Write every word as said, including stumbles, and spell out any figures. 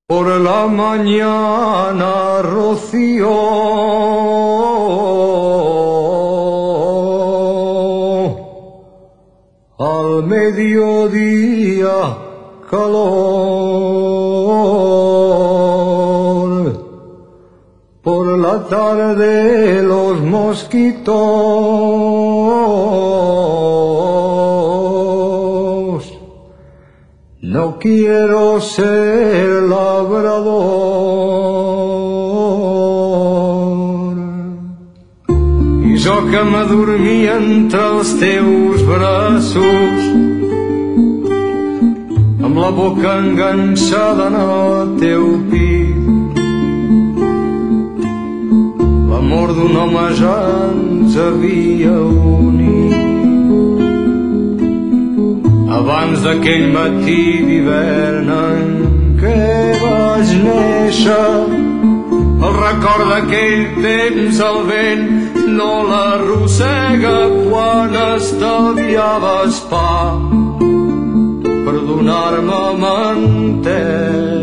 Por la mañana rocío, al mediodía calor, por la tarde los mosquitos. No quiero ser labrador. I jo que m'adormia entre els teus braços, amb la boca enganxada en el teu pit, l'amor d'un home ja ens havia unit. Abans d'aquell matí d'hivern en què vaig néixer, el record d'aquell temps el vent no l'arrossega quan estalviaves pa per donar-me mantega.